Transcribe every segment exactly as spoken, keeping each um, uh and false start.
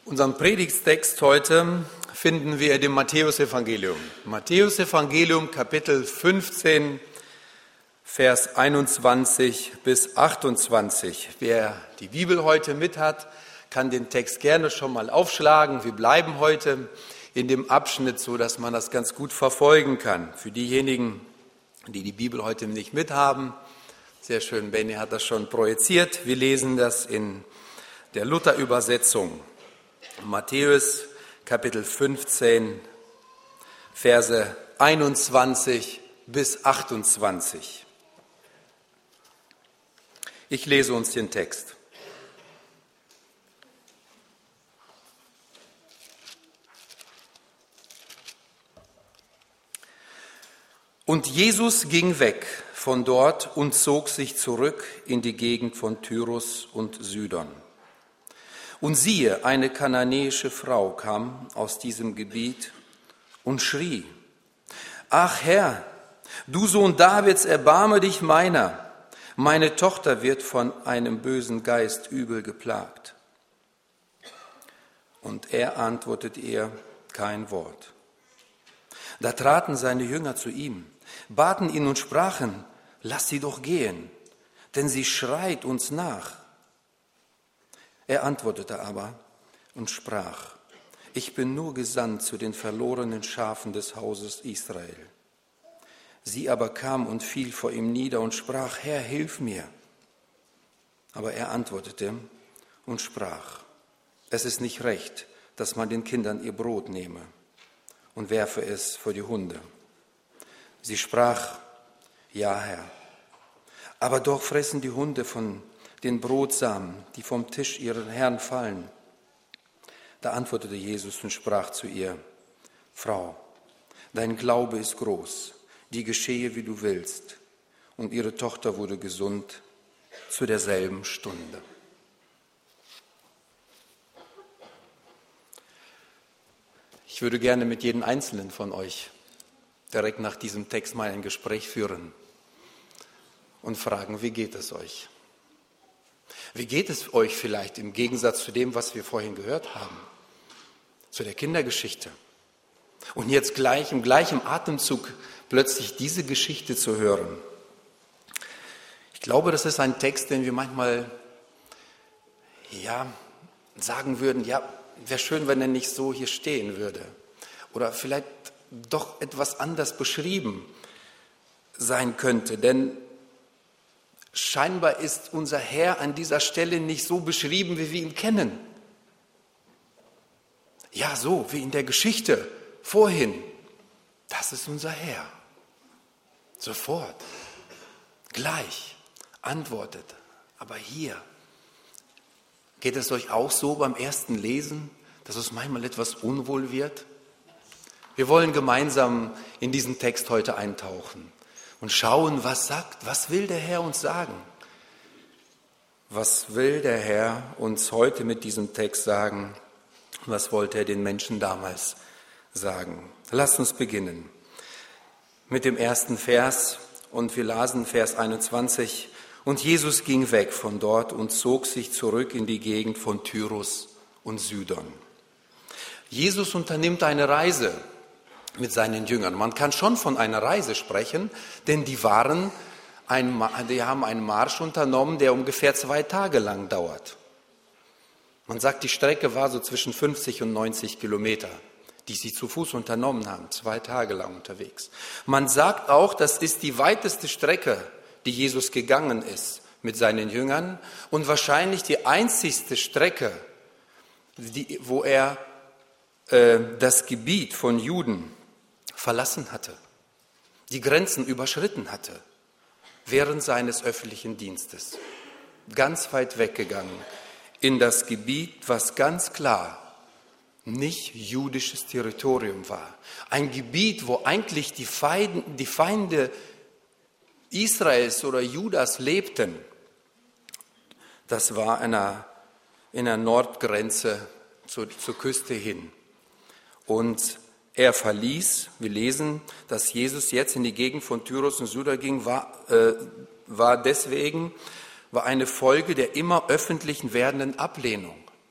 Unseren Predigtstext heute finden wir im Matthäusevangelium. Matthäusevangelium Kapitel fünfzehn, Vers einundzwanzig bis achtundzwanzig. Wer die Bibel heute mit hat, kann den Text gerne schon mal aufschlagen. Wir bleiben heute in dem Abschnitt, so dass man das ganz gut verfolgen kann. Für diejenigen, die die Bibel heute nicht mithaben, sehr schön, Benny hat das schon projiziert. Wir lesen das in der Luther-Übersetzung. Matthäus Kapitel fünfzehn, Verse einundzwanzig bis achtundzwanzig. Ich lese uns den Text. Und Jesus ging weg von dort und zog sich zurück in die Gegend von Tyrus und Sidon. Und siehe, eine kananäische Frau kam aus diesem Gebiet und schrie: Ach Herr, du Sohn Davids, erbarme dich meiner. Meine Tochter wird von einem bösen Geist übel geplagt. Und er antwortete ihr kein Wort. Da traten seine Jünger zu ihm, baten ihn und sprachen: Lass sie doch gehen, denn sie schreit uns nach. Er antwortete aber und sprach: Ich bin nur gesandt zu den verlorenen Schafen des Hauses Israel. Sie aber kam und fiel vor ihm nieder und sprach: Herr, hilf mir. Aber er antwortete und sprach: Es ist nicht recht, dass man den Kindern ihr Brot nehme und werfe es vor die Hunde. Sie sprach: Ja, Herr. Aber doch fressen die Hunde von den Brotsamen, die vom Tisch ihren Herrn fallen. Da antwortete Jesus und sprach zu ihr: Frau, dein Glaube ist groß, die geschehe, wie du willst. Und ihre Tochter wurde gesund zu derselben Stunde. Ich würde gerne mit jedem Einzelnen von euch direkt nach diesem Text mal ein Gespräch führen und fragen: Wie geht es euch? Wie geht es euch vielleicht im Gegensatz zu dem, was wir vorhin gehört haben, zu der Kindergeschichte? Und jetzt gleich im gleichen Atemzug plötzlich diese Geschichte zu hören. Ich glaube, das ist ein Text, den wir manchmal ja, sagen würden: Ja, wäre schön, wenn er nicht so hier stehen würde. Oder vielleicht doch etwas anders beschrieben sein könnte. Denn scheinbar ist unser Herr an dieser Stelle nicht so beschrieben, wie wir ihn kennen. Ja, so wie in der Geschichte vorhin. Das ist unser Herr. Sofort, gleich antwortet. Aber hier, geht es euch auch so beim ersten Lesen, dass es manchmal etwas unwohl wird? Wir wollen gemeinsam in diesen Text heute eintauchen und schauen, was sagt, was will der Herr uns sagen? Was will der Herr uns heute mit diesem Text sagen? Was wollte er den Menschen damals sagen? Lasst uns beginnen mit dem ersten Vers, und wir lasen Vers einundzwanzig. Und Jesus ging weg von dort und zog sich zurück in die Gegend von Tyrus und Sidon. Jesus unternimmt eine Reise mit seinen Jüngern. Man kann schon von einer Reise sprechen, denn die waren ein, die haben einen Marsch unternommen, der ungefähr zwei Tage lang dauert. Man sagt, die Strecke war so zwischen fünfzig und neunzig Kilometer, die sie zu Fuß unternommen haben, zwei Tage lang unterwegs. Man sagt auch, das ist die weiteste Strecke, die Jesus gegangen ist mit seinen Jüngern und wahrscheinlich die einzigste Strecke, die, wo er äh, das Gebiet von Juden verlassen hatte, die Grenzen überschritten hatte, während seines öffentlichen Dienstes. Ganz weit weggegangen in das Gebiet, was ganz klar nicht jüdisches Territorium war. Ein Gebiet, wo eigentlich die Feinde, die Feinde Israels oder Judas lebten. Das war in der, in der Nordgrenze zur, zur Küste hin. Und er verließ, wir lesen, dass Jesus jetzt in die Gegend von Tyrus und Sidon ging, war, äh, war deswegen, war eine Folge der immer öffentlichen werdenden Ablehnung.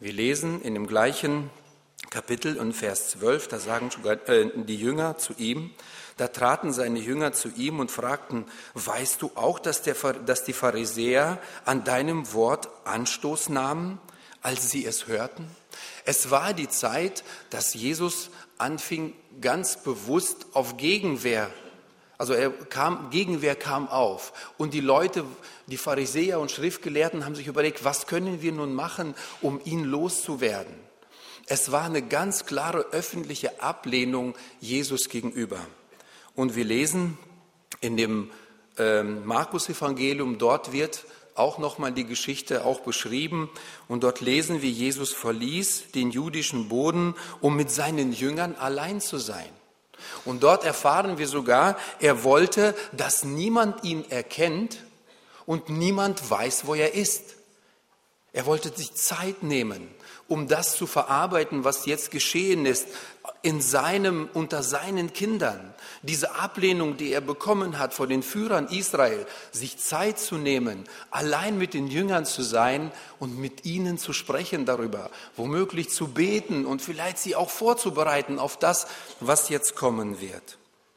Wir lesen in dem gleichen Kapitel und Vers zwölf, da sagen äh, die Jünger zu ihm, da traten seine Jünger zu ihm und fragten, weißt du auch, dass, der, dass die Pharisäer an deinem Wort Anstoß nahmen, als sie es hörten? Es war die Zeit, dass Jesus anfing, ganz bewusst auf Gegenwehr, also er kam, Gegenwehr kam auf. Und die Leute, die Pharisäer und Schriftgelehrten haben sich überlegt, was können wir nun machen, um ihn loszuwerden? Es war eine ganz klare öffentliche Ablehnung Jesus gegenüber. Und wir lesen in dem ähm, Markus-Evangelium, dort wird auch nochmal die Geschichte auch beschrieben. Und dort lesen wir, Jesus verließ den jüdischen Boden, um mit seinen Jüngern allein zu sein. Und dort erfahren wir sogar, er wollte, dass niemand ihn erkennt und niemand weiß, wo er ist. Er wollte sich Zeit nehmen, um das zu verarbeiten, was jetzt geschehen ist, in seinem, unter seinen Kindern. Diese Ablehnung, die er bekommen hat von den Führern Israel, sich Zeit zu nehmen, allein mit den Jüngern zu sein und mit ihnen zu sprechen darüber, womöglich zu beten und vielleicht sie auch vorzubereiten auf das, was jetzt kommen wird.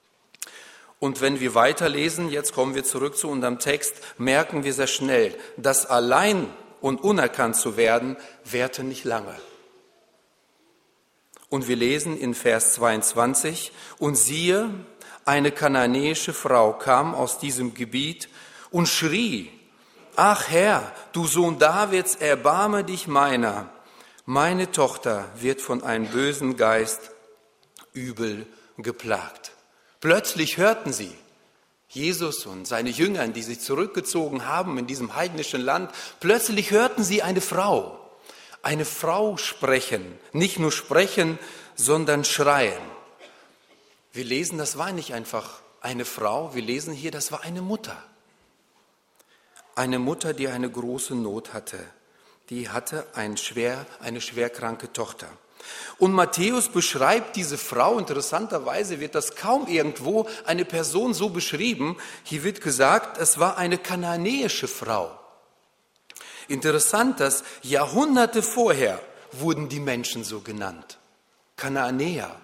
Und wenn wir weiterlesen, jetzt kommen wir zurück zu unserem Text, merken wir sehr schnell, dass allein und unerkannt zu werden, währte nicht lange. Und wir lesen in Vers zweiundzwanzig, und siehe, eine kananäische Frau kam aus diesem Gebiet und schrie, ach Herr, du Sohn Davids, erbarme dich meiner. Meine Tochter wird von einem bösen Geist übel geplagt. Plötzlich hörten sie, Jesus und seine Jünger, die sich zurückgezogen haben in diesem heidnischen Land, plötzlich hörten sie eine Frau, eine Frau sprechen, nicht nur sprechen, sondern schreien. Wir lesen, das war nicht einfach eine Frau, wir lesen hier, das war eine Mutter. Eine Mutter, die eine große Not hatte, die hatte ein schwer, eine schwerkranke Tochter. Und Matthäus beschreibt diese Frau, interessanterweise wird das kaum irgendwo eine Person so beschrieben. Hier wird gesagt, es war eine kananäische Frau. Interessant, dass Jahrhunderte vorher wurden die Menschen so genannt. Kananäer.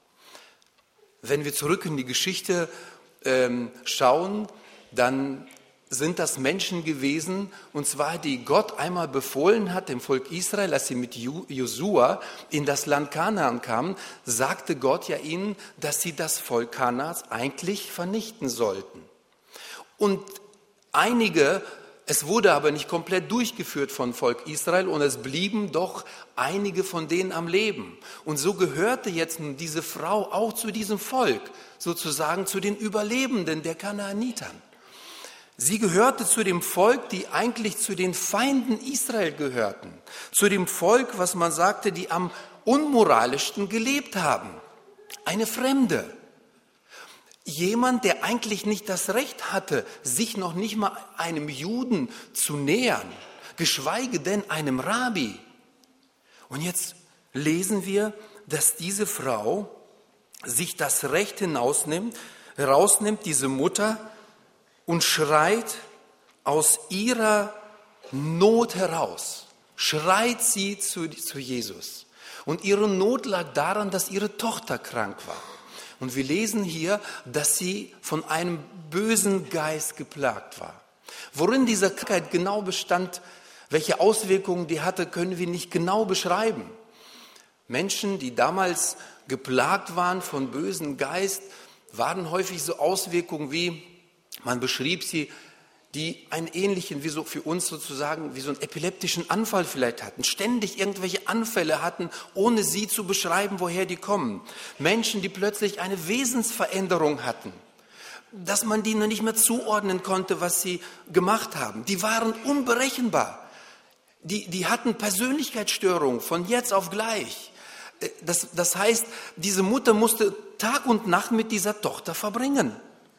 Wenn wir zurück in die Geschichte ähm, schauen, dann sind das Menschen gewesen, und zwar die Gott einmal befohlen hat dem Volk Israel, als sie mit Josua in das Land Kanaan kamen, sagte Gott ja ihnen, dass sie das Volk Kanaans eigentlich vernichten sollten. Und einige, es wurde aber nicht komplett durchgeführt von Volk Israel und es blieben doch einige von denen am Leben. Und so gehörte jetzt diese Frau auch zu diesem Volk, sozusagen zu den Überlebenden der Kanaanitern. Sie gehörte zu dem Volk, die eigentlich zu den Feinden Israel gehörten. Zu dem Volk, was man sagte, die am unmoralischsten gelebt haben. Eine Fremde. Jemand, der eigentlich nicht das Recht hatte, sich noch nicht mal einem Juden zu nähern, geschweige denn einem Rabbi. Und jetzt lesen wir, dass diese Frau sich das Recht hinausnimmt, herausnimmt, diese Mutter, und schreit aus ihrer Not heraus, schreit sie zu, zu Jesus. Und ihre Not lag daran, dass ihre Tochter krank war. Und wir lesen hier, dass sie von einem bösen Geist geplagt war. Worin diese Krankheit genau bestand, welche Auswirkungen die hatte, können wir nicht genau beschreiben. Menschen, die damals geplagt waren von bösen Geist, waren häufig so Auswirkungen wie, man beschrieb sie, die einen ähnlichen, wie so für uns sozusagen, wie so einen epileptischen Anfall vielleicht hatten, ständig irgendwelche Anfälle hatten, ohne sie zu beschreiben, woher die kommen. Menschen, die plötzlich eine Wesensveränderung hatten, dass man die noch nicht mehr zuordnen konnte, was sie gemacht haben. Die waren unberechenbar. Die, die hatten Persönlichkeitsstörungen von jetzt auf gleich. Das, das heißt, diese Mutter musste Tag und Nacht mit dieser Tochter verbringen.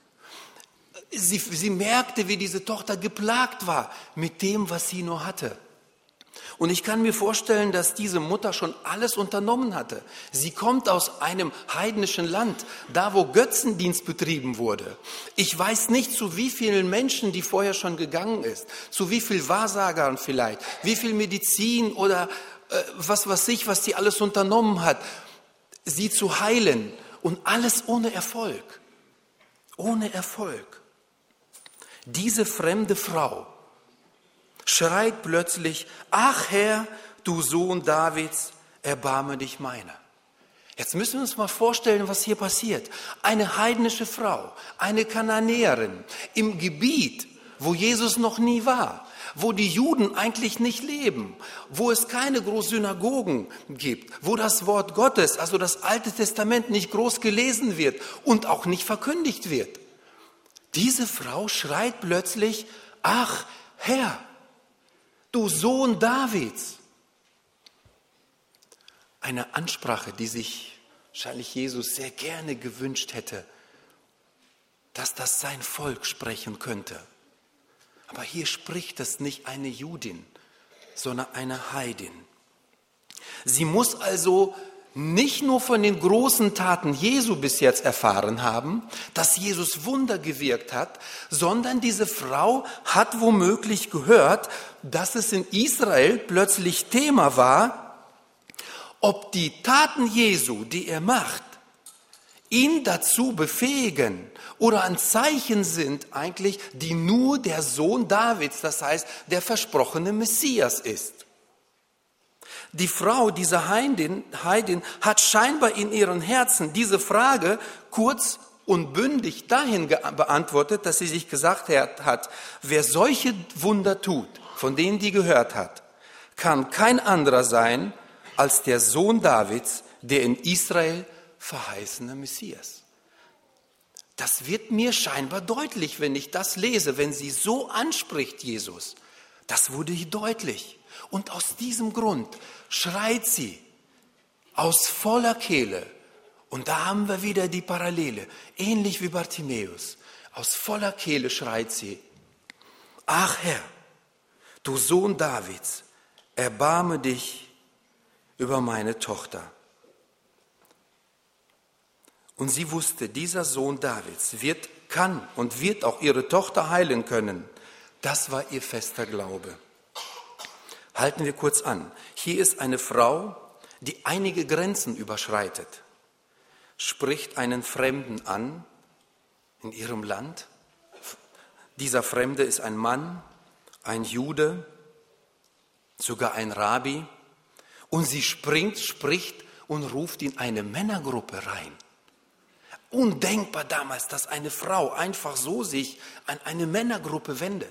Sie, sie merkte, wie diese Tochter geplagt war mit dem, was sie nur hatte. Und ich kann mir vorstellen, dass diese Mutter schon alles unternommen hatte. Sie kommt aus einem heidnischen Land, da wo Götzendienst betrieben wurde. Ich weiß nicht, zu wie vielen Menschen die vorher schon gegangen ist, zu wie vielen Wahrsagern vielleicht, wie viel Medizin oder äh, was weiß ich, was die alles unternommen hat, sie zu heilen. Und alles ohne Erfolg. Ohne Erfolg. Diese fremde Frau schreit plötzlich, ach Herr, du Sohn Davids, erbarme dich meiner. Jetzt müssen wir uns mal vorstellen, was hier passiert. Eine heidnische Frau, eine Kananäerin im Gebiet, wo Jesus noch nie war, wo die Juden eigentlich nicht leben, wo es keine großen Synagogen gibt, wo das Wort Gottes, also das Alte Testament, nicht groß gelesen wird und auch nicht verkündigt wird. Diese Frau schreit plötzlich, ach Herr, du Sohn Davids. Eine Ansprache, die sich wahrscheinlich Jesus sehr gerne gewünscht hätte, dass das sein Volk sprechen könnte. Aber hier spricht es nicht eine Judin, sondern eine Heidin. Sie muss also nicht nur von den großen Taten Jesu bis jetzt erfahren haben, dass Jesus Wunder gewirkt hat, sondern diese Frau hat womöglich gehört, dass es in Israel plötzlich Thema war, ob die Taten Jesu, die er macht, ihn dazu befähigen oder ein Zeichen sind eigentlich, die nur der Sohn Davids, das heißt der versprochene Messias ist. Die Frau, diese Heidin, Heidin, hat scheinbar in ihrem Herzen diese Frage kurz und bündig dahin beantwortet, dass sie sich gesagt hat, wer solche Wunder tut, von denen die gehört hat, kann kein anderer sein als der Sohn Davids, der in Israel verheißene Messias. Das wird mir scheinbar deutlich, wenn ich das lese, wenn sie so anspricht, Jesus. Das wurde hier deutlich. Und aus diesem Grund schreit sie aus voller Kehle. Und da haben wir wieder die Parallele, ähnlich wie Bartimäus. Aus voller Kehle schreit sie, ach Herr, du Sohn Davids, erbarme dich über meine Tochter. Und sie wusste, dieser Sohn Davids wird, kann und wird auch ihre Tochter heilen können. Das war ihr fester Glaube. Halten wir kurz an. Hier ist eine Frau, die einige Grenzen überschreitet, spricht einen Fremden an in ihrem Land. Dieser Fremde ist ein Mann, ein Jude, sogar ein Rabbi. Und sie springt, spricht und ruft in eine Männergruppe rein. Undenkbar damals, dass eine Frau einfach so sich an eine Männergruppe wendet.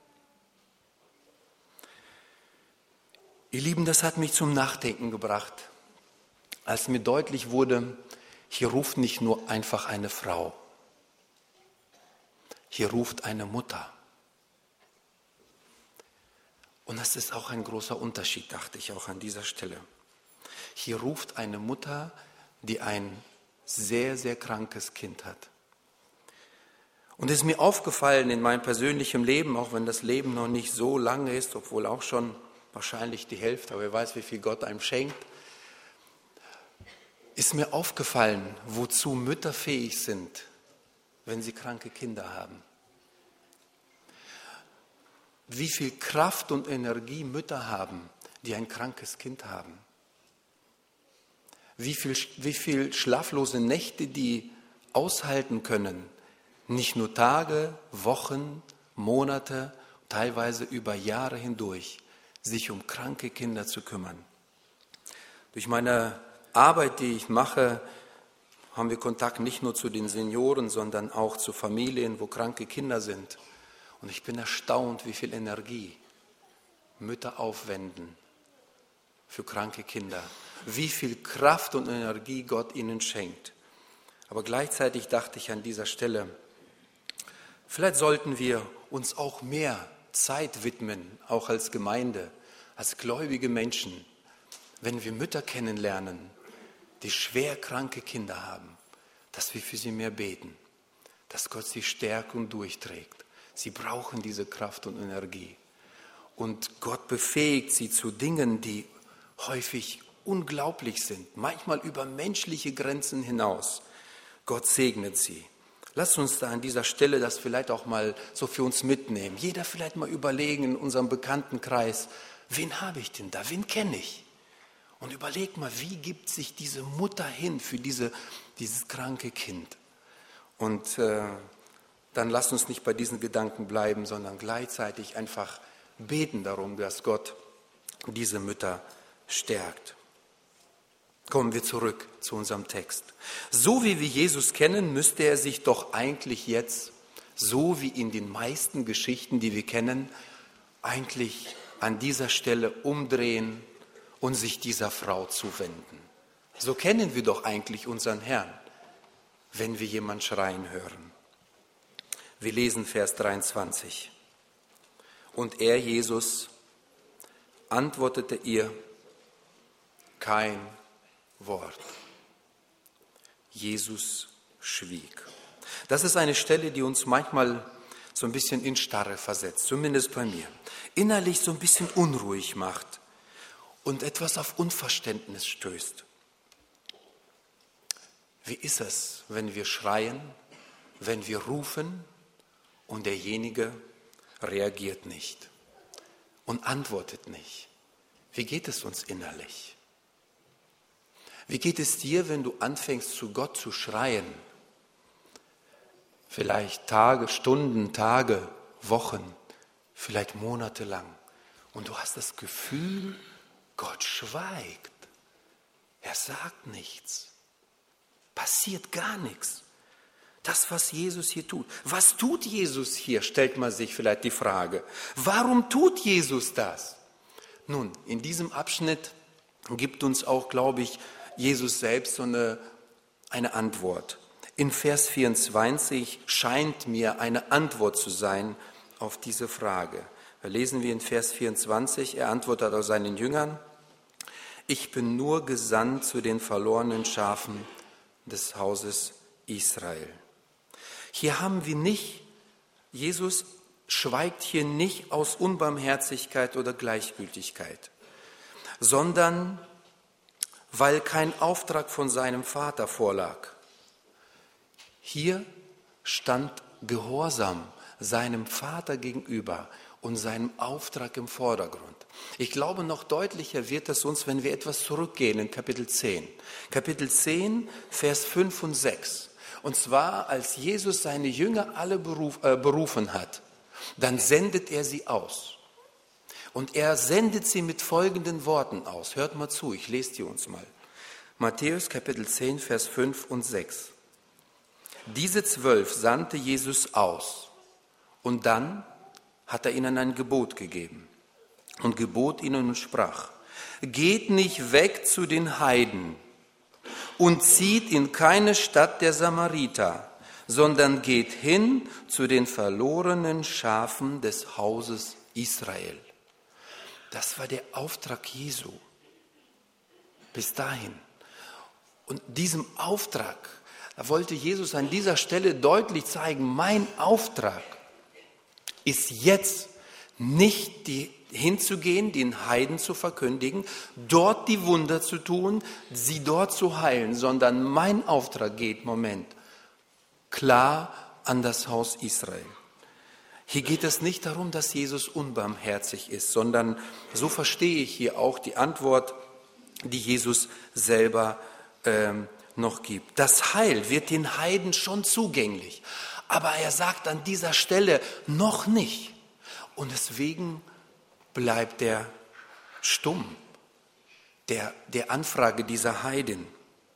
Ihr Lieben, das hat mich zum Nachdenken gebracht, als mir deutlich wurde, hier ruft nicht nur einfach eine Frau, hier ruft eine Mutter. Und das ist auch ein großer Unterschied, dachte ich auch an dieser Stelle. Hier ruft eine Mutter, die ein sehr, sehr krankes Kind hat. Und es ist mir aufgefallen in meinem persönlichen Leben, auch wenn das Leben noch nicht so lange ist, obwohl auch schon wahrscheinlich die Hälfte, aber wer weiß, wie viel Gott einem schenkt, ist mir aufgefallen, wozu Mütter fähig sind, wenn sie kranke Kinder haben. Wie viel Kraft und Energie Mütter haben, die ein krankes Kind haben. Wie viel, wie viel schlaflose Nächte die aushalten können. Nicht nur Tage, Wochen, Monate, teilweise über Jahre hindurch, sich um kranke Kinder zu kümmern. Durch meine Arbeit, die ich mache, haben wir Kontakt nicht nur zu den Senioren, sondern auch zu Familien, wo kranke Kinder sind. Und ich bin erstaunt, wie viel Energie Mütter aufwenden für kranke Kinder. Wie viel Kraft und Energie Gott ihnen schenkt. Aber gleichzeitig dachte ich an dieser Stelle, vielleicht sollten wir uns auch mehr Zeit widmen, auch als Gemeinde, als gläubige Menschen, wenn wir Mütter kennenlernen, die schwer kranke Kinder haben, dass wir für sie mehr beten, dass Gott sie stärkt und durchträgt. Sie brauchen diese Kraft und Energie. Und Gott befähigt sie zu Dingen, die häufig unglaublich sind, manchmal über menschliche Grenzen hinaus. Gott segnet sie. Lasst uns da an dieser Stelle das vielleicht auch mal so für uns mitnehmen. Jeder vielleicht mal überlegen in unserem Bekanntenkreis, wen habe ich denn da, wen kenne ich, Und überleg mal, wie gibt sich diese Mutter hin für diese, dieses kranke Kind? Und äh, dann lass uns nicht bei diesen Gedanken bleiben, sondern gleichzeitig einfach beten darum, dass Gott diese Mütter stärkt. Kommen wir zurück zu unserem Text. So wie wir Jesus kennen, müsste er sich doch eigentlich jetzt, so wie in den meisten Geschichten, die wir kennen, eigentlich an dieser Stelle umdrehen und sich dieser Frau zuwenden. So kennen wir doch eigentlich unseren Herrn, wenn wir jemanden schreien hören. Wir lesen Vers dreiundzwanzig. Und er, Jesus, antwortete ihr kein Wort. Jesus schwieg. Das ist eine Stelle, die uns manchmal so ein bisschen in Starre versetzt, zumindest bei mir. Innerlich so ein bisschen unruhig macht und etwas auf Unverständnis stößt. Wie ist es, wenn wir schreien, wenn wir rufen und derjenige reagiert nicht und antwortet nicht? Wie geht es uns innerlich? Wie geht es dir, wenn du anfängst, zu Gott zu schreien? Vielleicht Tage, Stunden, Tage, Wochen, vielleicht Monate lang. Und du hast das Gefühl, Gott schweigt. Er sagt nichts. Passiert gar nichts. Das, was Jesus hier tut. Was tut Jesus hier, stellt man sich vielleicht die Frage. Warum tut Jesus das? Nun, in diesem Abschnitt gibt uns auch, glaube ich, Jesus selbst so eine, eine Antwort. In Vers vierundzwanzig scheint mir eine Antwort zu sein auf diese Frage. Da lesen wir in Vers vierundzwanzig, er antwortet auch seinen Jüngern, ich bin nur gesandt zu den verlorenen Schafen des Hauses Israel. Hier haben wir nicht, Jesus schweigt hier nicht aus Unbarmherzigkeit oder Gleichgültigkeit, sondern weil kein Auftrag von seinem Vater vorlag. Hier stand Gehorsam seinem Vater gegenüber und seinem Auftrag im Vordergrund. Ich glaube, noch deutlicher wird es uns, wenn wir etwas zurückgehen in Kapitel zehn. Kapitel zehn, Vers fünf und sechs. Und zwar, als Jesus seine Jünger alle beruf, äh, berufen hat, dann sendet er sie aus. Und er sendet sie mit folgenden Worten aus. Hört mal zu, ich lese die uns mal. Matthäus Kapitel zehn, Vers fünf und sechs. Diese zwölf sandte Jesus aus und dann hat er ihnen ein Gebot gegeben und gebot ihnen und sprach, geht nicht weg zu den Heiden und zieht in keine Stadt der Samariter, sondern geht hin zu den verlorenen Schafen des Hauses Israel. Das war der Auftrag Jesu. Bis dahin. Und diesem Auftrag, da wollte Jesus an dieser Stelle deutlich zeigen, mein Auftrag ist jetzt nicht die, hinzugehen, den Heiden zu verkündigen, dort die Wunder zu tun, sie dort zu heilen, sondern mein Auftrag geht, Moment, klar an das Haus Israel. Hier geht es nicht darum, dass Jesus unbarmherzig ist, sondern so verstehe ich hier auch die Antwort, die Jesus selber ähm, noch gibt. Das Heil wird den Heiden schon zugänglich, aber er sagt an dieser Stelle noch nicht. Und deswegen bleibt er stumm, der, der Anfrage dieser Heiden.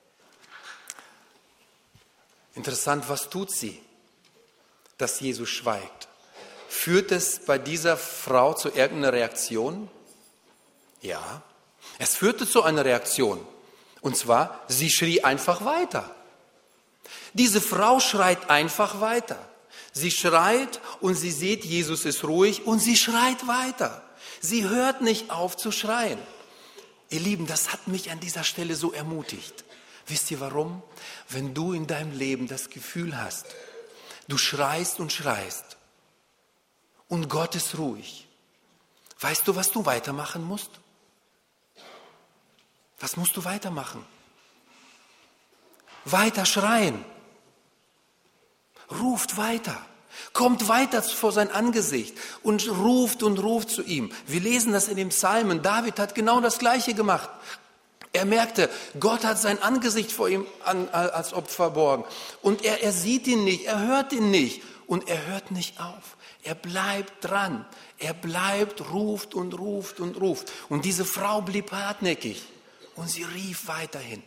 Interessant, was tut sie, dass Jesus schweigt? Führt es bei dieser Frau zu irgendeiner Reaktion? Ja, es führte zu einer Reaktion. Und zwar, sie schrie einfach weiter. Diese Frau schreit einfach weiter. Sie schreit und sie sieht, Jesus ist ruhig und sie schreit weiter. Sie hört nicht auf zu schreien. Ihr Lieben, das hat mich an dieser Stelle so ermutigt. Wisst ihr warum? Wenn du in deinem Leben das Gefühl hast, du schreist und schreist und Gott ist ruhig, weißt du, was du weitermachen musst? Was musst du weitermachen? Weiter schreien. Ruft weiter. Kommt weiter vor sein Angesicht und ruft und ruft zu ihm. Wir lesen das in dem Psalmen. David hat genau das Gleiche gemacht. Er merkte, Gott hat sein Angesicht vor ihm an, als ob verborgen. Und er, er sieht ihn nicht, er hört ihn nicht. Und er hört nicht auf. Er bleibt dran. Er bleibt, ruft und ruft und ruft. Und diese Frau blieb hartnäckig. Und sie rief weiterhin.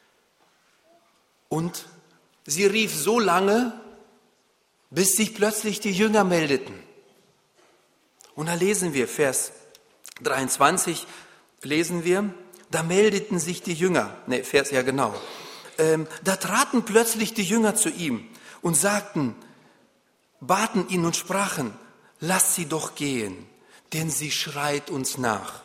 Und sie rief so lange, bis sich plötzlich die Jünger meldeten. Und da lesen wir, Vers dreiundzwanzig, lesen wir, da meldeten sich die Jünger, ne, Vers, ja genau, ähm, da traten plötzlich die Jünger zu ihm und sagten, baten ihn und sprachen, lass sie doch gehen, denn sie schreit uns nach.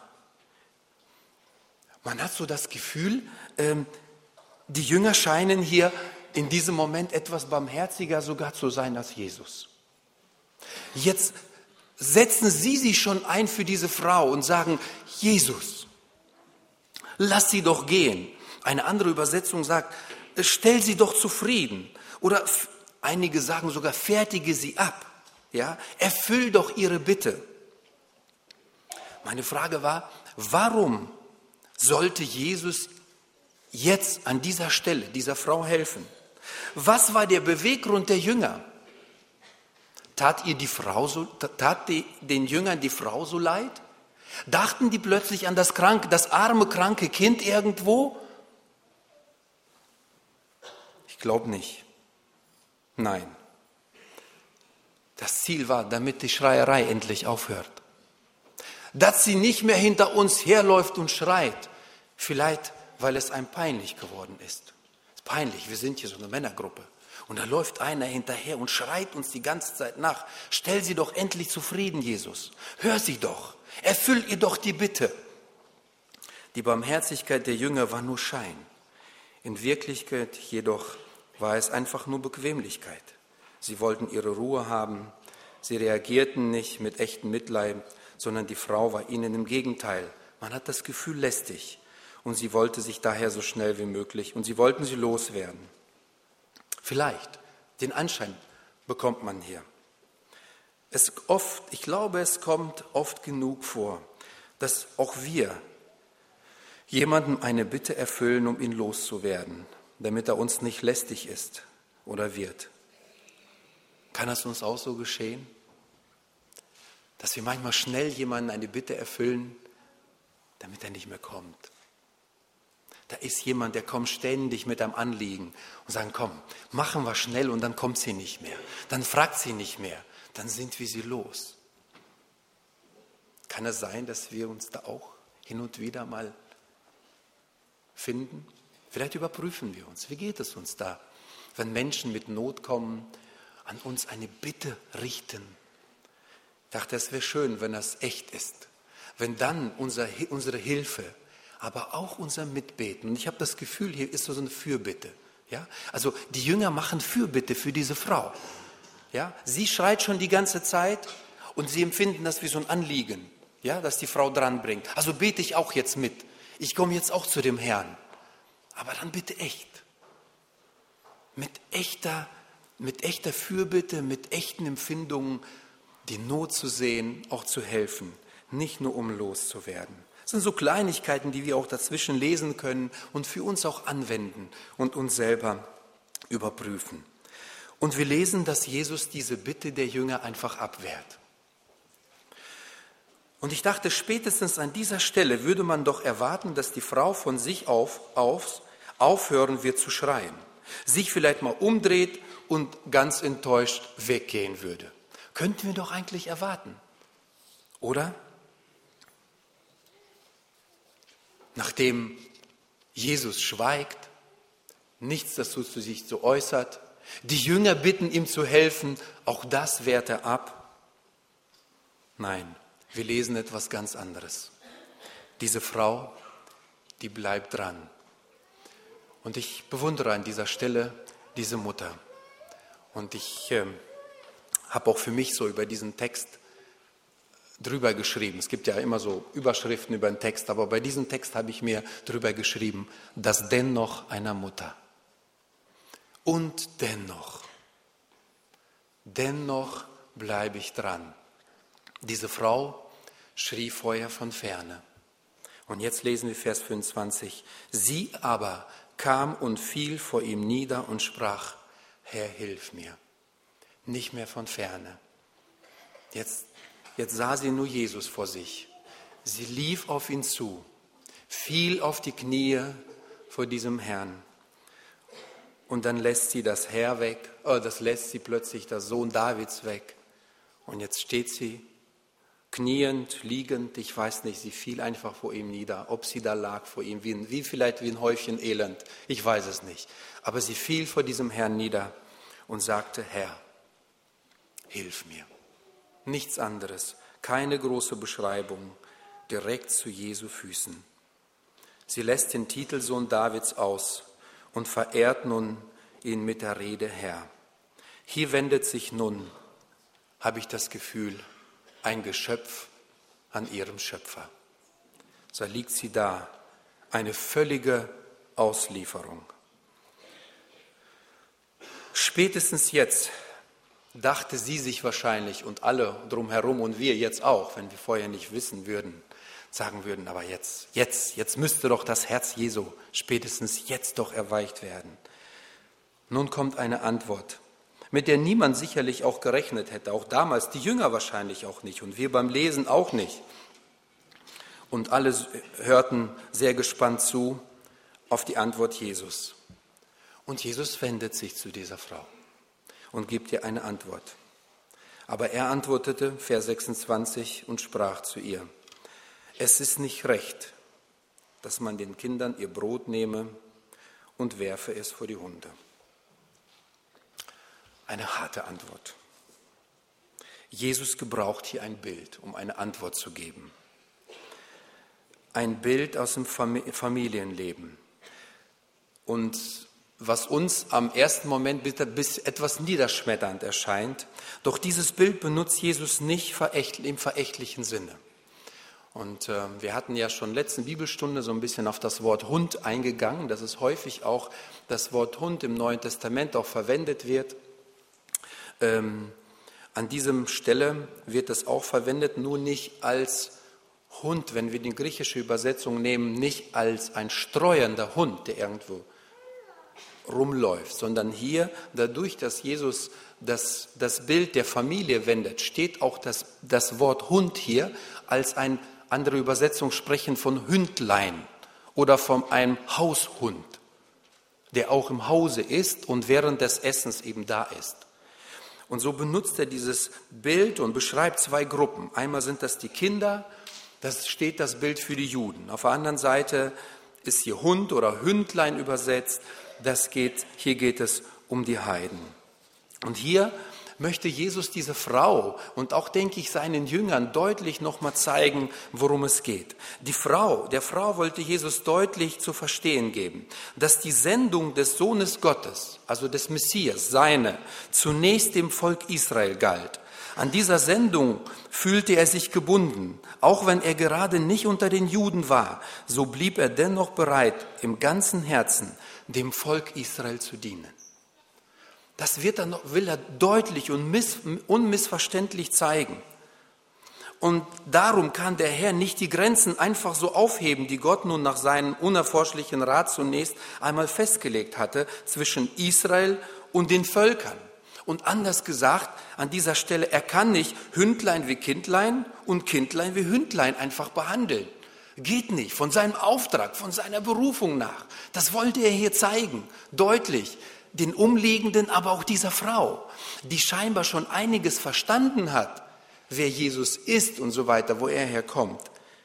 Man hat so das Gefühl, ähm, die Jünger scheinen hier in diesem Moment etwas barmherziger sogar zu sein als Jesus. Jetzt setzen sie sich schon ein für diese Frau und sagen, Jesus, lass sie doch gehen. Eine andere Übersetzung sagt, stell sie doch zufrieden. Oder einige sagen sogar, fertige sie ab. Ja? Erfüll doch ihre Bitte. Meine Frage war, warum sollte Jesus jetzt an dieser Stelle dieser Frau helfen? Was war der Beweggrund der Jünger? Tat ihr die Frau so, tat die, den Jüngern die Frau so leid? Dachten die plötzlich an das kranke, das arme, kranke Kind irgendwo? Ich glaube nicht. Nein. Das Ziel war, damit die Schreierei endlich aufhört. Dass sie nicht mehr hinter uns herläuft und schreit. Vielleicht, weil es einem peinlich geworden ist. Es ist peinlich, wir sind hier so eine Männergruppe. Und da läuft einer hinterher und schreit uns die ganze Zeit nach. Stell sie doch endlich zufrieden, Jesus. Hör sie doch. Erfüll ihr doch die Bitte. Die Barmherzigkeit der Jünger war nur Schein. In Wirklichkeit jedoch war es einfach nur Bequemlichkeit. Sie wollten ihre Ruhe haben. Sie reagierten nicht mit echtem Mitleid, sondern die Frau war ihnen im Gegenteil. Man hat das Gefühl lästig. Und sie wollte sich daher so schnell wie möglich, und sie wollten sie loswerden. Vielleicht, den Anschein bekommt man hier. Es oft, ich glaube, es kommt oft genug vor, dass auch wir jemandem eine Bitte erfüllen, um ihn loszuwerden, damit er uns nicht lästig ist oder wird. Kann das uns auch so geschehen? Dass wir manchmal schnell jemandem eine Bitte erfüllen, damit er nicht mehr kommt. Da ist jemand, der kommt ständig mit einem Anliegen und sagt, komm, machen wir schnell, und dann kommt sie nicht mehr. Dann fragt sie nicht mehr. Dann sind wir sie los. Kann es sein, dass wir uns da auch hin und wieder mal finden? Vielleicht überprüfen wir uns. Wie geht es uns da, wenn Menschen mit Not kommen, an uns eine Bitte richten? Ich dachte, es wäre schön, wenn das echt ist. Wenn dann unser, unsere Hilfe, aber auch unser Mitbeten. Und ich habe das Gefühl, hier ist so eine Fürbitte. Ja? Also die Jünger machen Fürbitte für diese Frau. Ja? Sie schreit schon die ganze Zeit und sie empfinden das wie so ein Anliegen, ja? Dass die Frau dranbringt. Also bete ich auch jetzt mit. Ich komme jetzt auch zu dem Herrn. Aber dann bitte echt. Mit echter, mit echter Fürbitte, mit echten Empfindungen, die Not zu sehen, auch zu helfen. Nicht nur um loszuwerden. Das sind so Kleinigkeiten, die wir auch dazwischen lesen können und für uns auch anwenden und uns selber überprüfen. Und wir lesen, dass Jesus diese Bitte der Jünger einfach abwehrt. Und ich dachte, spätestens an dieser Stelle würde man doch erwarten, dass die Frau von sich auf, auf aufhören wird zu schreien, sich vielleicht mal umdreht und ganz enttäuscht weggehen würde. Könnten wir doch eigentlich erwarten, oder? Nachdem Jesus schweigt, nichts dazu zu sich so äußert, die Jünger bitten ihm zu helfen, auch das wehrt er ab. Nein, wir lesen etwas ganz anderes. Diese Frau, die bleibt dran. Und ich bewundere an dieser Stelle diese Mutter. Und ich äh, habe auch für mich so über diesen Text drüber geschrieben. Es gibt ja immer so Überschriften über den Text, aber bei diesem Text habe ich mir drüber geschrieben, das Dennoch einer Mutter. Und dennoch, dennoch bleibe ich dran. Diese Frau schrie vorher von ferne. Und jetzt lesen wir Vers fünfundzwanzig. Sie aber kam und fiel vor ihm nieder und sprach, Herr, hilf mir. Nicht mehr von ferne. Jetzt, jetzt sah sie nur Jesus vor sich. Sie lief auf ihn zu, fiel auf die Knie vor diesem Herrn. Und dann lässt sie das Herr weg, oh, das lässt sie plötzlich, der Sohn Davids weg. Und jetzt steht sie kniend, liegend, ich weiß nicht, sie fiel einfach vor ihm nieder. Ob sie da lag vor ihm, wie, wie vielleicht wie ein Häufchen Elend, ich weiß es nicht. Aber sie fiel vor diesem Herrn nieder und sagte, Herr, hilf mir. Nichts anderes, keine große Beschreibung, direkt zu Jesu Füßen. Sie lässt den Titel Sohn Davids aus und verehrt nun ihn mit der Rede Herr. Hier wendet sich nun, habe ich das Gefühl, ein Geschöpf an ihrem Schöpfer. So liegt sie da, eine völlige Auslieferung. Spätestens jetzt dachte sie sich wahrscheinlich und alle drumherum und wir jetzt auch, wenn wir vorher nicht wissen würden, sagen würden, aber jetzt, jetzt, jetzt müsste doch das Herz Jesu spätestens jetzt doch erweicht werden. Nun kommt eine Antwort, mit der niemand sicherlich auch gerechnet hätte, auch damals, die Jünger wahrscheinlich auch nicht und wir beim Lesen auch nicht. Und alle hörten sehr gespannt zu auf die Antwort Jesus. Und Jesus wendet sich zu dieser Frau und gibt ihr eine Antwort. Aber er antwortete, Vers sechsundzwanzig, und sprach zu ihr, es ist nicht recht, dass man den Kindern ihr Brot nehme und werfe es vor die Hunde. Eine harte Antwort. Jesus gebraucht hier ein Bild, um eine Antwort zu geben. Ein Bild aus dem Familienleben. Und was uns am ersten Moment bis etwas niederschmetternd erscheint, doch dieses Bild benutzt Jesus nicht im verächtlichen Sinne. Und äh, wir hatten ja schon letzten Bibelstunde so ein bisschen auf das Wort Hund eingegangen, dass es häufig auch das Wort Hund im Neuen Testament auch verwendet wird. Ähm, an diesem Stelle wird es auch verwendet, nur nicht als Hund, wenn wir die griechische Übersetzung nehmen, nicht als ein streuender Hund, der irgendwo rumläuft, sondern hier, dadurch, dass Jesus das, das Bild der Familie wendet, steht auch das, das Wort Hund hier als ein, andere Übersetzung sprechen von Hündlein oder von einem Haushund, der auch im Hause ist und während des Essens eben da ist. Und so benutzt er dieses Bild und beschreibt zwei Gruppen. Einmal sind das die Kinder, das steht das Bild für die Juden. Auf der anderen Seite ist hier Hund oder Hündlein übersetzt. Das geht, hier geht es um die Heiden. Und hier möchte Jesus diese Frau und auch, denke ich, seinen Jüngern deutlich nochmal zeigen, worum es geht. Die Frau, der Frau wollte Jesus deutlich zu verstehen geben, dass die Sendung des Sohnes Gottes, also des Messias, seine, zunächst dem Volk Israel galt. An dieser Sendung fühlte er sich gebunden. Auch wenn er gerade nicht unter den Juden war, so blieb er dennoch bereit, im ganzen Herzen dem Volk Israel zu dienen. Das wird er noch, will er deutlich und miss, unmissverständlich zeigen. Und darum kann der Herr nicht die Grenzen einfach so aufheben, die Gott nun nach seinem unerforschlichen Rat zunächst einmal festgelegt hatte, zwischen Israel und den Völkern. Und anders gesagt, an dieser Stelle, er kann nicht Hündlein wie Kindlein und Kindlein wie Hündlein einfach behandeln. Geht nicht, von seinem Auftrag, von seiner Berufung nach. Das wollte er hier zeigen, deutlich. Den Umliegenden, aber auch dieser Frau, die scheinbar schon einiges verstanden hat, wer Jesus ist und so weiter, wo er herkommt.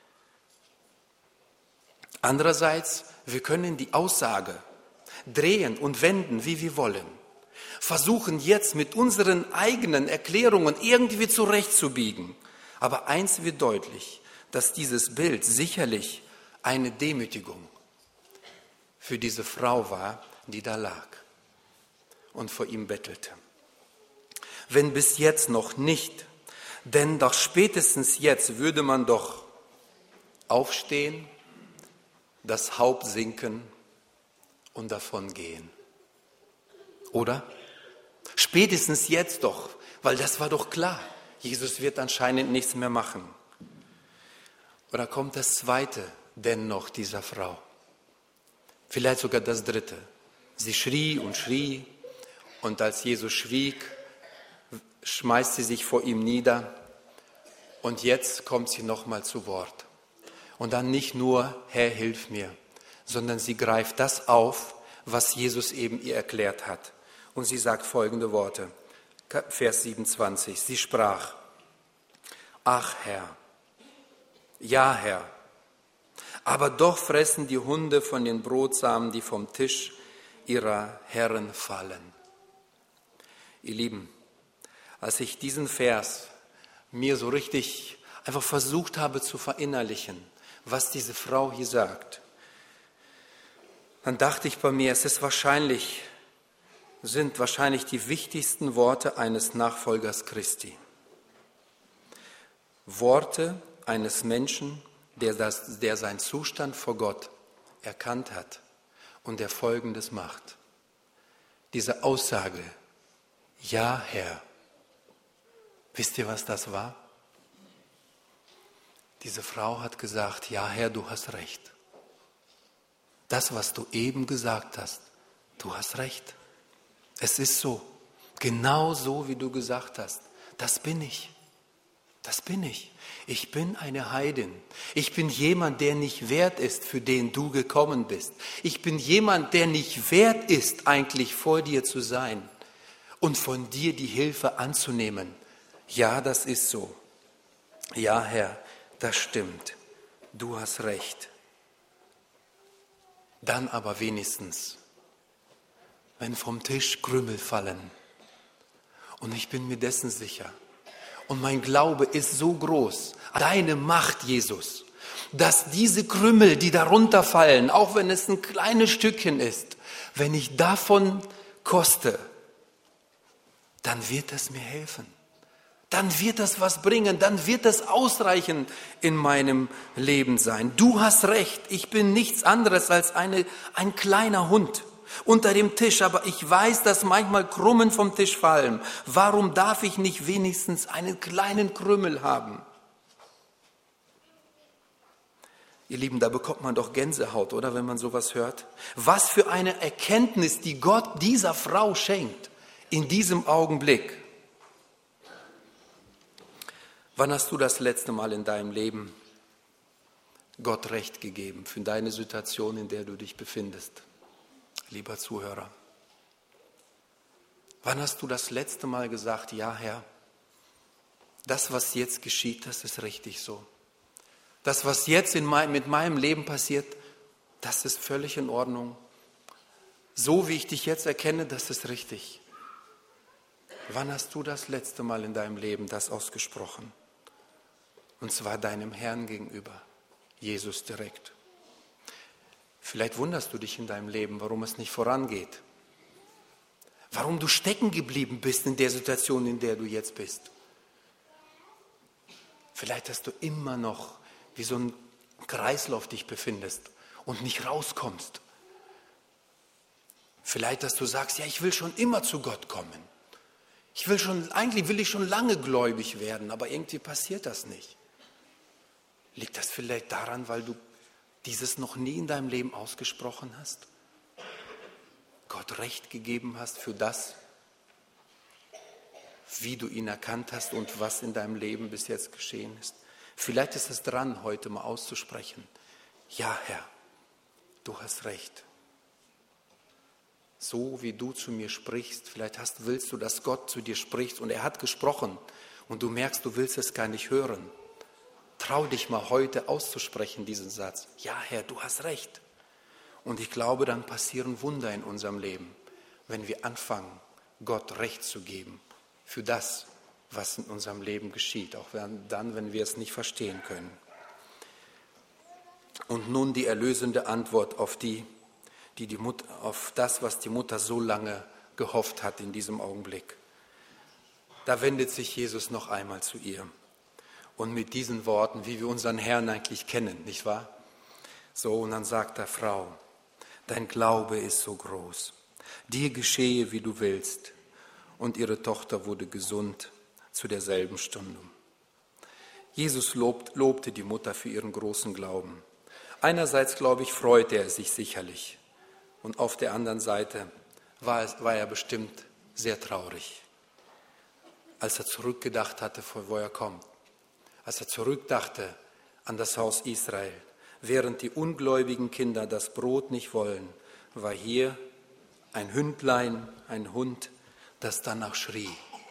Andererseits, wir können die Aussage drehen und wenden, wie wir wollen. Versuchen jetzt mit unseren eigenen Erklärungen irgendwie zurechtzubiegen. Aber eins wird deutlich, dass dieses Bild sicherlich eine Demütigung für diese Frau war, die da lag und vor ihm bettelte. Wenn bis jetzt noch nicht, denn doch spätestens jetzt würde man doch aufstehen, das Haupt sinken und davon gehen. Oder? Spätestens jetzt doch, weil das war doch klar. Jesus wird anscheinend nichts mehr machen. Oder kommt das Zweite, dennoch dieser Frau. Vielleicht sogar das dritte. Sie schrie und schrie und als Jesus schwieg, schmeißt sie sich vor ihm nieder und jetzt kommt sie nochmal zu Wort. Und dann nicht nur, Herr, hilf mir, sondern sie greift das auf, was Jesus eben ihr erklärt hat. Und sie sagt folgende Worte, Vers siebenundzwanzig. Sie sprach, ach Herr, ja Herr, aber doch fressen die Hunde von den Brotsamen, die vom Tisch ihrer Herren fallen. Ihr Lieben, als ich diesen Vers mir so richtig einfach versucht habe zu verinnerlichen, was diese Frau hier sagt, dann dachte ich bei mir, es ist wahrscheinlich, sind wahrscheinlich die wichtigsten Worte eines Nachfolgers Christi. Worte eines Menschen, der, das, der seinen Zustand vor Gott erkannt hat und der Folgendes macht. Diese Aussage, ja Herr, wisst ihr, was das war? Diese Frau hat gesagt, ja Herr, du hast recht. Das, was du eben gesagt hast, du hast recht. Es ist so, genau so, wie du gesagt hast. Das bin ich. Das bin ich. Ich bin eine Heidin. Ich bin jemand, der nicht wert ist, für den du gekommen bist. Ich bin jemand, der nicht wert ist, eigentlich vor dir zu sein und von dir die Hilfe anzunehmen. Ja, das ist so. Ja, Herr, das stimmt. Du hast recht. Dann aber wenigstens, wenn vom Tisch Krümel fallen. Und ich bin mir dessen sicher. Und mein Glaube ist so groß, deine Macht, Jesus, dass diese Krümel, die darunter fallen, auch wenn es ein kleines Stückchen ist, wenn ich davon koste, dann wird es mir helfen. Dann wird das was bringen, dann wird das ausreichend in meinem Leben sein. Du hast recht, ich bin nichts anderes als eine, ein kleiner Hund unter dem Tisch, aber ich weiß, dass manchmal Krümmen vom Tisch fallen. Warum darf ich nicht wenigstens einen kleinen Krümel haben? Ihr Lieben, da bekommt man doch Gänsehaut, oder, wenn man sowas hört? Was für eine Erkenntnis, die Gott dieser Frau schenkt in diesem Augenblick. Wann hast du das letzte Mal in deinem Leben Gott Recht gegeben für deine Situation, in der du dich befindest? Lieber Zuhörer, wann hast du das letzte Mal gesagt, ja Herr, das, was jetzt geschieht, das ist richtig so. Das, was jetzt in mein, mit meinem Leben passiert, das ist völlig in Ordnung. So wie ich dich jetzt erkenne, das ist richtig. Wann hast du das letzte Mal in deinem Leben das ausgesprochen? Und zwar deinem Herrn gegenüber, Jesus direkt. Vielleicht wunderst du dich in deinem Leben, warum es nicht vorangeht. Warum du stecken geblieben bist in der Situation, in der du jetzt bist. Vielleicht, dass du immer noch wie so ein Kreislauf dich befindest und nicht rauskommst. Vielleicht, dass du sagst, ja, ich will schon immer zu Gott kommen. Ich will schon, eigentlich will ich schon lange gläubig werden, aber irgendwie passiert das nicht. Liegt das vielleicht daran, weil du dieses noch nie in deinem Leben ausgesprochen hast? Gott Recht gegeben hast für das, wie du ihn erkannt hast und was in deinem Leben bis jetzt geschehen ist. Vielleicht ist es dran, heute mal auszusprechen. Ja, Herr, du hast recht. So wie du zu mir sprichst, vielleicht hast, willst du, dass Gott zu dir spricht und er hat gesprochen und du merkst, du willst es gar nicht hören. Trau dich mal heute auszusprechen, diesen Satz. Ja, Herr, du hast recht. Und ich glaube, dann passieren Wunder in unserem Leben, wenn wir anfangen, Gott Recht zu geben für das, was in unserem Leben geschieht, auch dann, wenn wir es nicht verstehen können. Und nun die erlösende Antwort auf, die, die die Mutter, auf das, was die Mutter so lange gehofft hat in diesem Augenblick. Da wendet sich Jesus noch einmal zu ihr. Und mit diesen Worten, wie wir unseren Herrn eigentlich kennen, nicht wahr? So, und dann sagt er, Frau, dein Glaube ist so groß. Dir geschehe, wie du willst. Und ihre Tochter wurde gesund zu derselben Stunde. Jesus lobt, lobte die Mutter für ihren großen Glauben. Einerseits, glaube ich, freute er sich sicherlich. Und auf der anderen Seite war, es, war er bestimmt sehr traurig, als er zurückgedacht hatte, von wo er kommt. Als er zurückdachte an das Haus Israel. Während die ungläubigen Kinder das Brot nicht wollen, war hier ein Hündlein, ein Hund, das danach schrie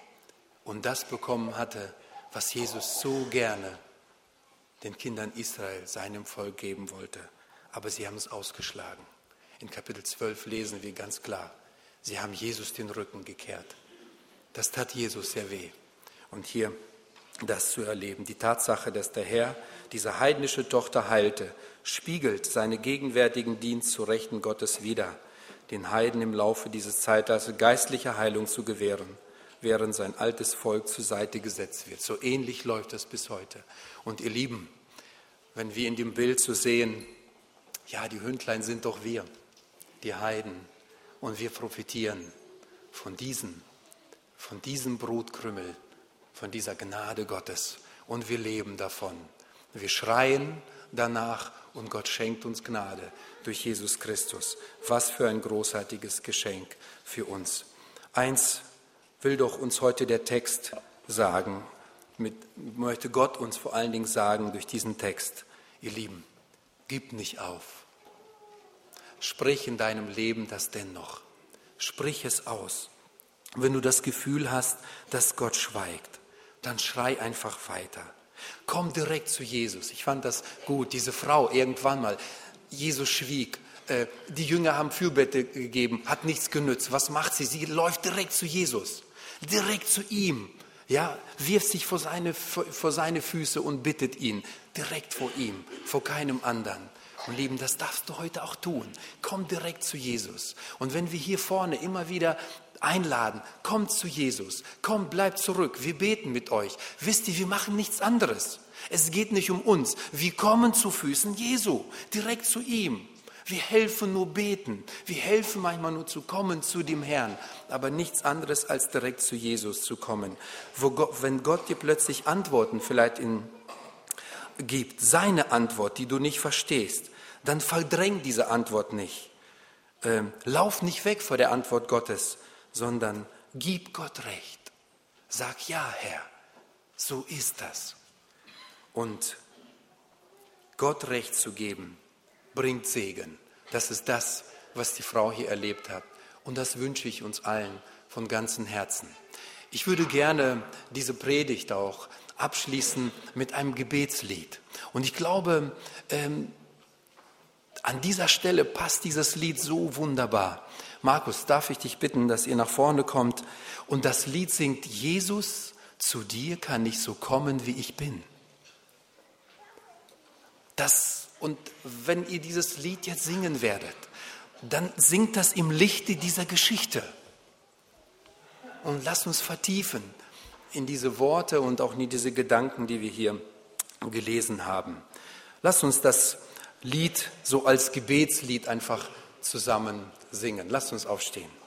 und das bekommen hatte, was Jesus so gerne den Kindern Israel, seinem Volk, geben wollte. Aber sie haben es ausgeschlagen. In Kapitel zwölf lesen wir ganz klar, sie haben Jesus den Rücken gekehrt. Das tat Jesus sehr weh. Und hier das zu erleben, die Tatsache, dass der Herr diese heidnische Tochter heilte, spiegelt seinen gegenwärtigen Dienst zu Rechten Gottes wider, den Heiden im Laufe dieses Zeitalters geistliche Heilung zu gewähren, während sein altes Volk zur Seite gesetzt wird. So ähnlich läuft das bis heute. Und ihr Lieben, wenn wir in dem Bild so sehen, ja, die Hündlein sind doch wir, die Heiden, und wir profitieren von diesem, von diesem Brotkrümmel, von dieser Gnade Gottes, und wir leben davon. Wir schreien danach und Gott schenkt uns Gnade durch Jesus Christus. Was für ein großartiges Geschenk für uns. Eins will doch uns heute der Text sagen, mit, möchte Gott uns vor allen Dingen sagen durch diesen Text: Ihr Lieben, gib nicht auf. Sprich in deinem Leben das dennoch. Sprich es aus. Wenn du das Gefühl hast, dass Gott schweigt, dann schrei einfach weiter. Komm direkt zu Jesus. Ich fand das gut, diese Frau irgendwann mal. Jesus schwieg. Äh, die Jünger haben Fürbitte gegeben, hat nichts genützt. Was macht sie? Sie läuft direkt zu Jesus. Direkt zu ihm. Ja, wirft sich vor seine, vor seine Füße und bittet ihn. Direkt vor ihm, vor keinem anderen. Und Lieben, das darfst du heute auch tun. Komm direkt zu Jesus. Und wenn wir hier vorne immer wieder einladen, kommt zu Jesus, kommt, bleibt zurück, wir beten mit euch. Wisst ihr, wir machen nichts anderes. Es geht nicht um uns. Wir kommen zu Füßen Jesu, direkt zu ihm. Wir helfen nur beten. Wir helfen manchmal nur zu kommen zu dem Herrn. Aber nichts anderes als direkt zu Jesus zu kommen. Wo Gott, wenn Gott dir plötzlich Antworten vielleicht in, gibt, seine Antwort, die du nicht verstehst, dann verdräng diese Antwort nicht. Ähm, lauf nicht weg vor der Antwort Gottes, sondern gib Gott Recht. Sag: Ja, Herr, so ist das. Und Gott Recht zu geben, bringt Segen. Das ist das, was die Frau hier erlebt hat. Und das wünsche ich uns allen von ganzem Herzen. Ich würde gerne diese Predigt auch abschließen mit einem Gebetslied. Und ich glaube, ähm, an dieser Stelle passt dieses Lied so wunderbar. Markus, darf ich dich bitten, dass ihr nach vorne kommt und das Lied singt: Jesus, zu dir kann ich so kommen, wie ich bin. Das, und wenn ihr dieses Lied jetzt singen werdet, dann singt das im Lichte dieser Geschichte. Und lasst uns vertiefen in diese Worte und auch in diese Gedanken, die wir hier gelesen haben. Lasst uns das Lied so als Gebetslied einfach zusammen singen. Lasst uns aufstehen.